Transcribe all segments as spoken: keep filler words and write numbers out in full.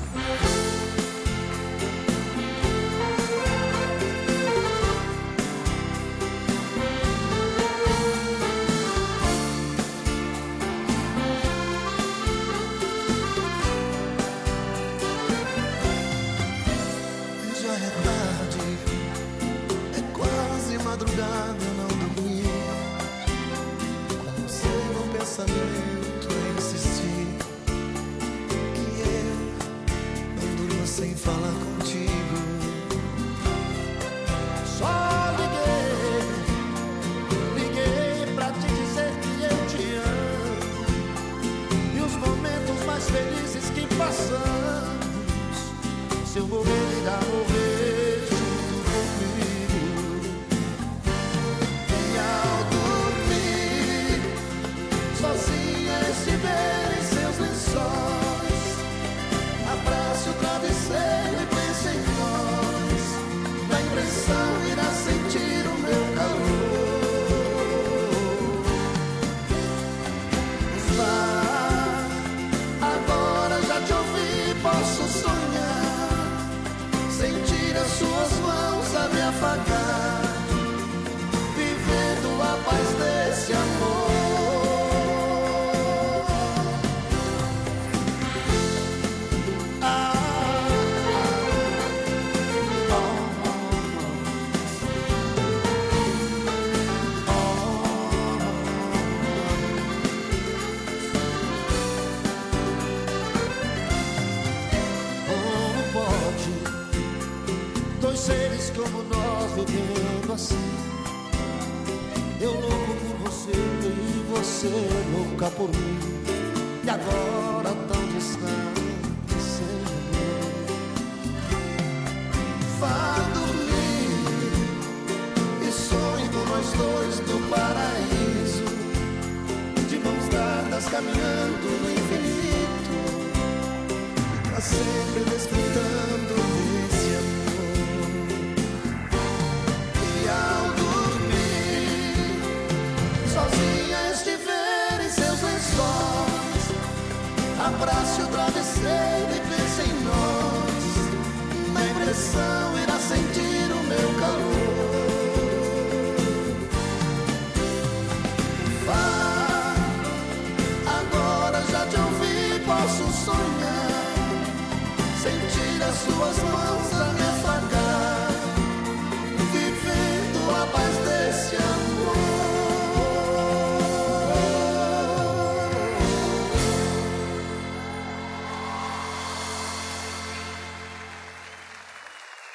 Já é tarde, é quase madrugada, eu não dormi. Com você no pensamento eu insisti que eu não durmo sem falar contigo. Só liguei, liguei pra te dizer que eu te amo. E os momentos mais felizes que passamos, se eu morrer, irá morrer junto comigo. E ao dormir, sozinha estiver em seus lençóis, abrace o travesseiro e pense em nós. Na impressão irá sentir o meu calor. Vá, agora já te ouvi, posso sonhar, sentir as suas mãos a me afagar, vivendo a paz desse amor. Ah, oh, oh, oh, oh, pode dois seres como nós vivendo assim, eu louco por você e você louca por mim. E agora tão distante sem mim. Vá dormir e sonhe com nós dois no paraíso, de mãos dadas caminhando no infinito, pra sempre desfrutando desse amor. E ao dormir, sozinha estiver em seus lençóis, abrace o travesseiro e pense em nós. Na impressão irá sentir o meu calor. Vá, agora já te ouvi, posso sonhar, sentir as suas mãos a me afagar, vivendo a paz desse amor.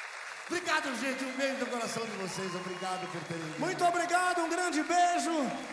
Obrigado, gente. Um beijo no coração de vocês. Obrigado por terem vindo. Muito obrigado, um grande beijo.